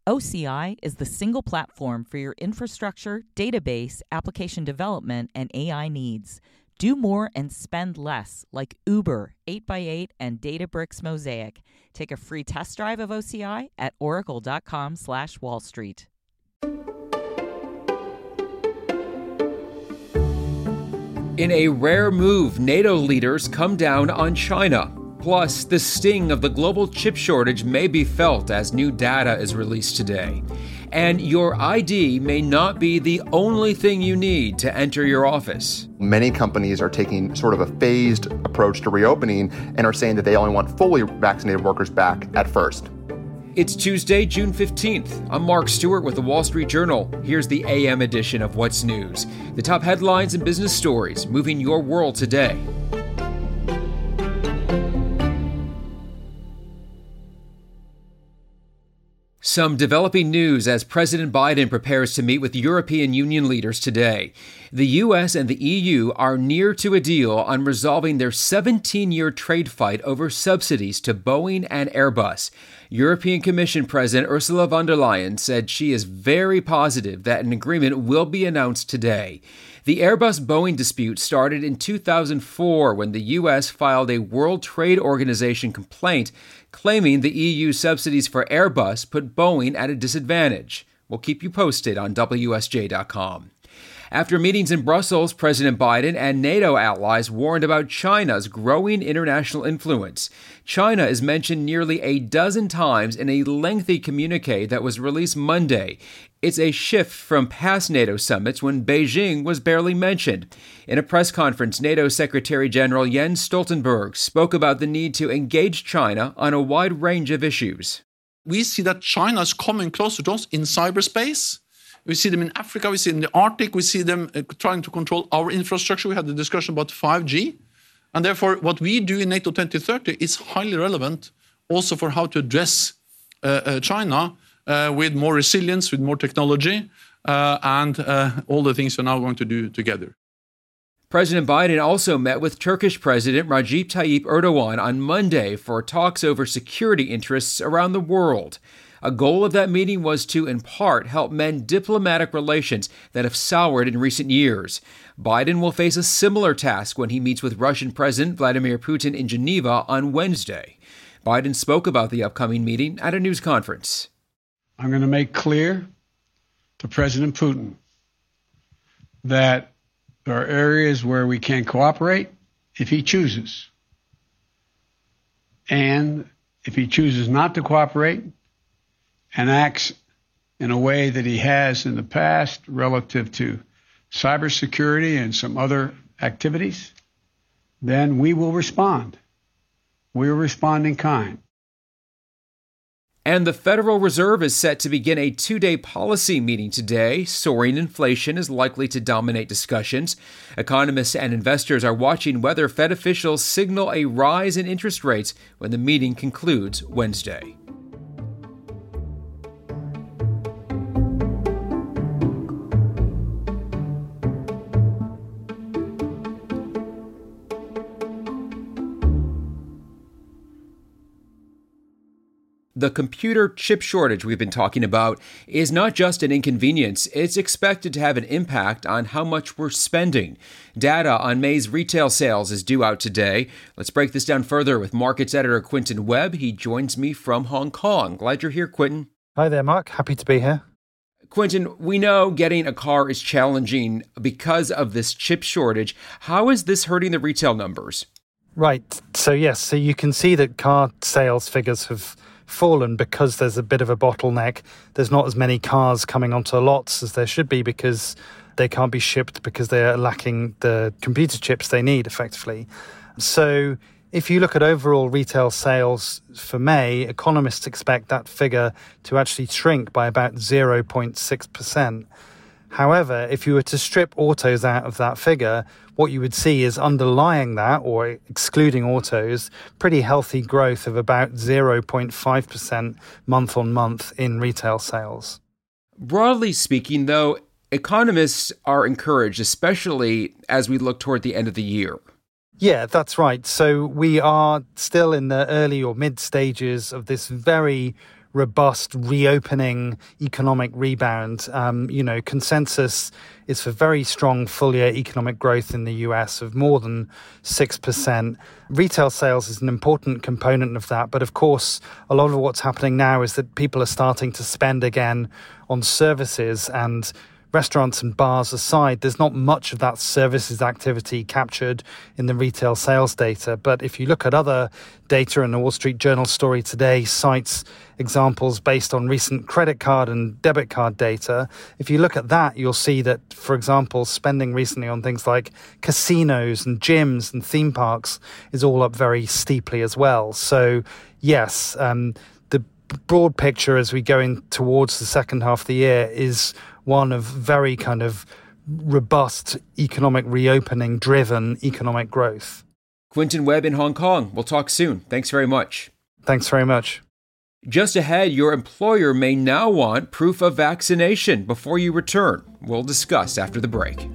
OCI is the single platform for your infrastructure, database, application development, and AI needs. Do more and spend less, like Uber, 8x8, and Databricks Mosaic. Take a free test drive of OCI at oracle.com/Wall Street. In a rare move, NATO leaders come down on China. Plus, the sting of the global chip shortage may be felt as new data is released today. And your ID may not be the only thing you need to enter your office. Many companies are taking sort of a phased approach to reopening and are saying that they only want fully vaccinated workers back at first. It's Tuesday, June 15th. I'm Mark Stewart with the Wall Street Journal. Here's the AM edition of What's News, the top headlines and business stories moving your world today. Some developing news as President Biden prepares to meet with European Union leaders today. The U.S. and the EU are near to a deal on resolving their 17-year trade fight over subsidies to Boeing and Airbus. European Commission President Ursula von der Leyen said she is very positive that an agreement will be announced today. The Airbus-Boeing dispute started in 2004 when the U.S. filed a World Trade Organization complaint claiming the EU subsidies for Airbus put Boeing at a disadvantage. We'll keep you posted on WSJ.com. After meetings in Brussels, President Biden and NATO allies warned about China's growing international influence. China is mentioned nearly a dozen times in a lengthy communique that was released Monday. It's a shift from past NATO summits when Beijing was barely mentioned. In a press conference, NATO Secretary General Jens Stoltenberg spoke about the need to engage China on a wide range of issues. We see that China is coming closer to us in cyberspace. We see them in Africa, we see them in the Arctic, we see them trying to control our infrastructure. We had the discussion about 5G. And therefore, what we do in NATO 2030 is highly relevant also for how to address China with more resilience, with more technology, and all the things we're now going to do together. President Biden also met with Turkish President Recep Tayyip Erdogan on Monday for talks over security interests around the world. A goal of that meeting was to, in part, help mend diplomatic relations that have soured in recent years. Biden will face a similar task when he meets with Russian President Vladimir Putin in Geneva on Wednesday. Biden spoke about the upcoming meeting at a news conference. I'm going to make clear to President Putin that there are areas where we can cooperate if he chooses. And if he chooses not to cooperate and acts in a way that he has in the past relative to cybersecurity and some other activities, then we will respond. We will respond in kind. And the Federal Reserve is set to begin a two-day policy meeting today. Soaring inflation is likely to dominate discussions. Economists and investors are watching whether Fed officials signal a rise in interest rates when the meeting concludes Wednesday. The computer chip shortage we've been talking about is not just an inconvenience, it's expected to have an impact on how much we're spending. Data on May's retail sales is due out today. Let's break this down further with markets editor Quentin Webb. He joins me from Hong Kong. Glad you're here, Quentin. Hi there, Mark. Happy to be here. Quentin, we know getting a car is challenging because of this chip shortage. How is this hurting the retail numbers? Right. So you can see that car sales figures have fallen because there's a bit of a bottleneck. There's not as many cars coming onto lots as there should be because they can't be shipped because they're lacking the computer chips they need effectively. So if you look at overall retail sales for May, economists expect that figure to actually shrink by about 0.6%. However, if you were to strip autos out of that figure, what you would see is underlying that, or excluding autos, pretty healthy growth of about 0.5% month on month in retail sales. Broadly speaking, though, economists are encouraged, especially as we look toward the end of the year. Yeah, that's right. So we are still in the early or mid stages of this very robust reopening economic rebound. Consensus is for very strong full-year economic growth in the US of more than 6%. Retail sales is an important component of that. But of course, a lot of what's happening now is that people are starting to spend again on services, and restaurants and bars aside, there's not much of that services activity captured in the retail sales data. But if you look at other data, and the Wall Street Journal story today cites examples based on recent credit card and debit card data, if you look at that, you'll see that, for example, spending recently on things like casinos and gyms and theme parks is all up very steeply as well. So yes, the broad picture as we go in towards the second half of the year is one of very kind of robust economic reopening driven economic growth. Quentin Webb in Hong Kong. We'll talk soon. Thanks very much. Thanks very much. Just ahead, your employer may now want proof of vaccination before you return. We'll discuss after the break.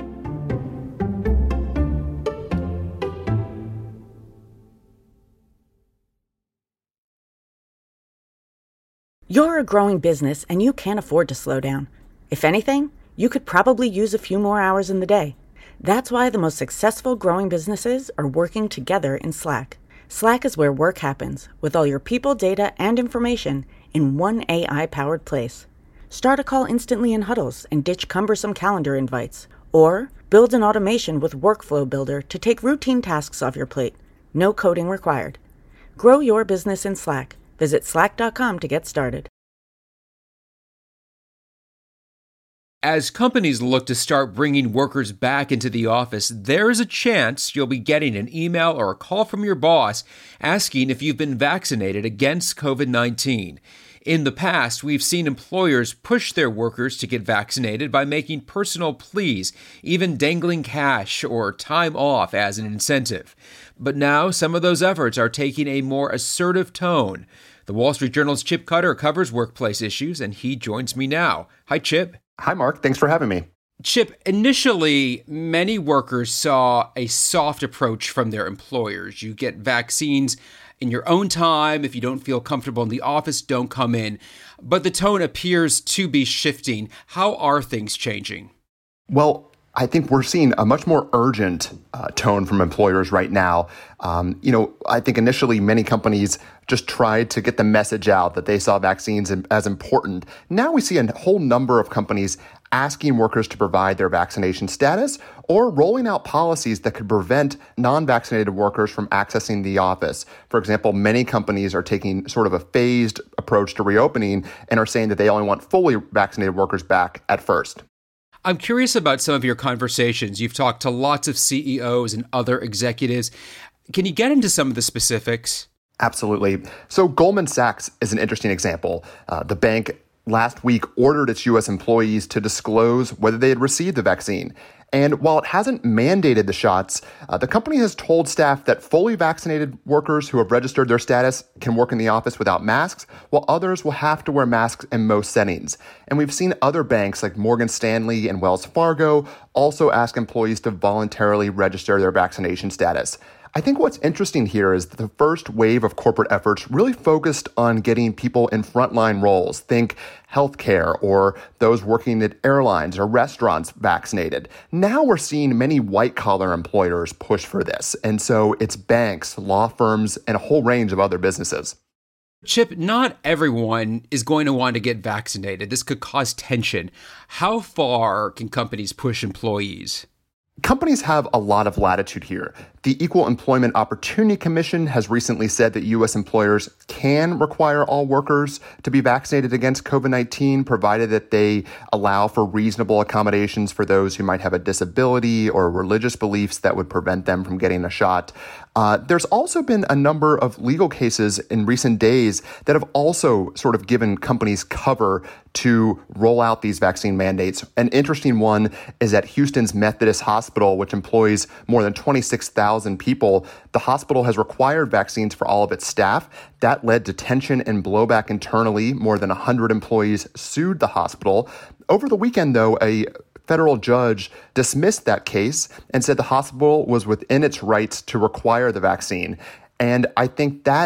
You're a growing business and you can't afford to slow down. If anything, you could probably use a few more hours in the day. That's why the most successful growing businesses are working together in Slack. Slack is where work happens, with all your people, data, and information in one AI-powered place. Start a call instantly in huddles and ditch cumbersome calendar invites. Or build an automation with Workflow Builder to take routine tasks off your plate. No coding required. Grow your business in Slack. Visit slack.com to get started. As companies look to start bringing workers back into the office, there is a chance you'll be getting an email or a call from your boss asking if you've been vaccinated against COVID-19. In the past, we've seen employers push their workers to get vaccinated by making personal pleas, even dangling cash or time off as an incentive. But now some of those efforts are taking a more assertive tone. The Wall Street Journal's Chip Cutter covers workplace issues, and he joins me now. Hi, Chip. Hi, Mark. Thanks for having me. Chip, initially, many workers saw a soft approach from their employers. You get vaccines in your own time. If you don't feel comfortable in the office, don't come in. But the tone appears to be shifting. How are things changing? Well, I think we're seeing a much more urgent tone from employers right now. I think initially many companies just tried to get the message out that they saw vaccines as important. Now we see a whole number of companies asking workers to provide their vaccination status or rolling out policies that could prevent non-vaccinated workers from accessing the office. For example, many companies are taking sort of a phased approach to reopening and are saying that they only want fully vaccinated workers back at first. I'm curious about some of your conversations. You've talked to lots of CEOs and other executives. Can you get into some of the specifics? Absolutely. So Goldman Sachs is an interesting example. The bank last week ordered its U.S. employees to disclose whether they had received the vaccine. And while it hasn't mandated the shots, the company has told staff that fully vaccinated workers who have registered their status can work in the office without masks, while others will have to wear masks in most settings. And we've seen other banks like Morgan Stanley and Wells Fargo also ask employees to voluntarily register their vaccination status. I think what's interesting here is that the first wave of corporate efforts really focused on getting people in frontline roles. Think healthcare or those working at airlines or restaurants vaccinated. Now we're seeing many white-collar employers push for this. And so it's banks, law firms, and a whole range of other businesses. Chip, not everyone is going to want to get vaccinated. This could cause tension. How far can companies push employees? Companies have a lot of latitude here. The Equal Employment Opportunity Commission has recently said that U.S. employers can require all workers to be vaccinated against COVID-19, provided that they allow for reasonable accommodations for those who might have a disability or religious beliefs that would prevent them from getting a shot. There's also been a number of legal cases in recent days that have also sort of given companies cover to roll out these vaccine mandates. An interesting one is at Houston's Methodist Hospital, which employs more than 26,000 people. The hospital has required vaccines for all of its staff. That led to tension and blowback internally. More than 100 employees sued the hospital. Over the weekend, though, a federal judge dismissed that case and said the hospital was within its rights to require the vaccine. And I think that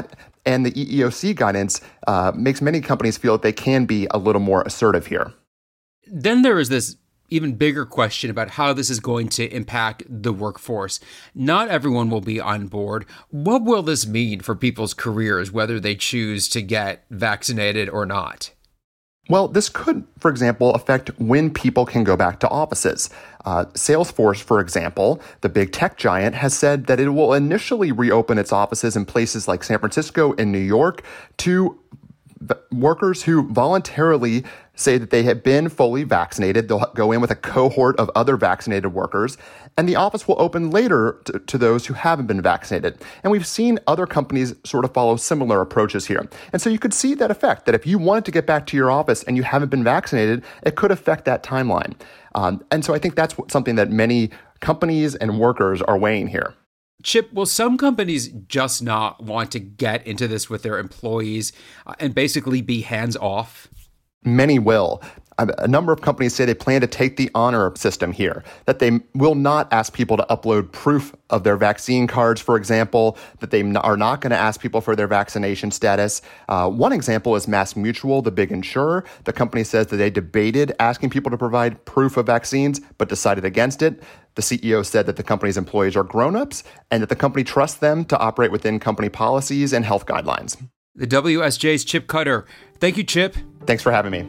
And the EEOC guidance makes many companies feel that they can be a little more assertive here. Then there is this even bigger question about how this is going to impact the workforce. Not everyone will be on board. What will this mean for people's careers, whether they choose to get vaccinated or not? Well, this could, for example, affect when people can go back to offices. Salesforce, for example, the big tech giant, has said that it will initially reopen its offices in places like San Francisco and New York to workers who voluntarily say that they have been fully vaccinated. They'll go in with a cohort of other vaccinated workers, and the office will open later to those who haven't been vaccinated. And we've seen other companies sort of follow similar approaches here. And so you could see that effect, that if you wanted to get back to your office and you haven't been vaccinated, it could affect that timeline. And so I think that's something that many companies and workers are weighing here. Chip, will some companies just not want to get into this with their employees and basically be hands off? Many will. A number of companies say they plan to take the honor system here, that they will not ask people to upload proof of their vaccine cards, for example, that they are not going to ask people for their vaccination status. One example is MassMutual, the big insurer. The company says that they debated asking people to provide proof of vaccines, but decided against it. The CEO said that the company's employees are grown-ups and that the company trusts them to operate within company policies and health guidelines. The WSJ's Chip Cutter. Thank you, Chip. Thanks for having me.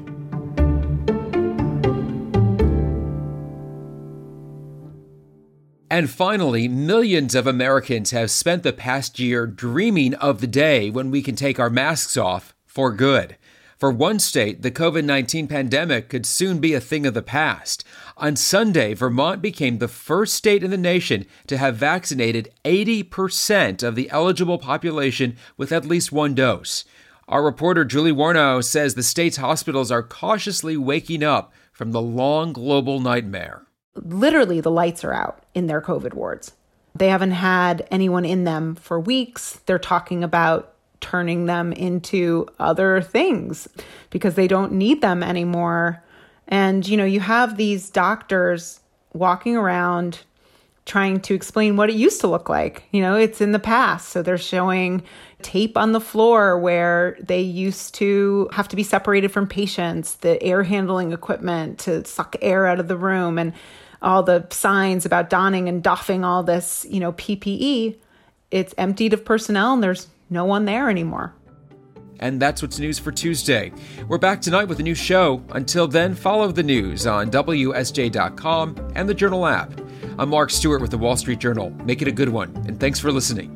And finally, millions of Americans have spent the past year dreaming of the day when we can take our masks off for good. For one state, the COVID-19 pandemic could soon be a thing of the past. On Sunday, Vermont became the first state in the nation to have vaccinated 80% of the eligible population with at least one dose. Our reporter Julie Warnow says the state's hospitals are cautiously waking up from the long global nightmare. Literally, the lights are out in their COVID wards. They haven't had anyone in them for weeks. They're talking about turning them into other things because they don't need them anymore. And, you have these doctors walking around trying to explain what it used to look like. It's in the past. So they're showing tape on the floor where they used to have to be separated from patients, the air handling equipment to suck air out of the room, and all the signs about donning and doffing all this, PPE. It's emptied of personnel and there's no one there anymore. And that's what's news for Tuesday. We're back tonight with a new show. Until then, follow the news on WSJ.com and the Journal app. I'm Mark Stewart with the Wall Street Journal. Make it a good one, and thanks for listening.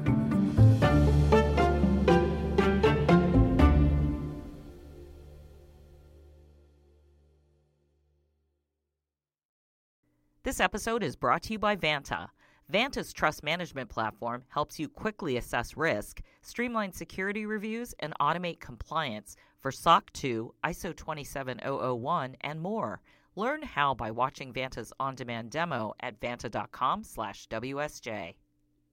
This episode is brought to you by Vanta. Vanta's trust management platform helps you quickly assess risk, streamline security reviews, and automate compliance for SOC 2, ISO 27001, and more. Learn how by watching Vanta's on-demand demo at vanta.com/WSJ.